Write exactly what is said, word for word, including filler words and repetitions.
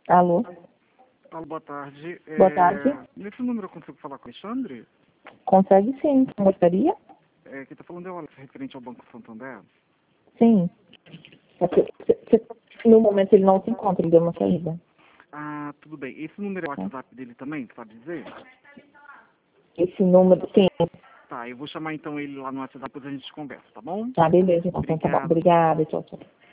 Alô? Alô, boa tarde. Boa É, tarde. Nesse número eu consigo falar com o Alexandre? Consegue sim. Gostaria? É, quem está falando é o Alex, referente ao Banco Santander. Sim. É que- se- se- No momento ele não se encontra, ele deu uma saída. Ah, tudo bem. Esse número é o Tá. WhatsApp dele também, sabe dizer? Esse número, sim. Tá, eu vou chamar então ele lá no WhatsApp, depois a gente conversa, tá bom? Tá, beleza. Então tá bom. Obrigado. Obrigada. Tchau, tchau.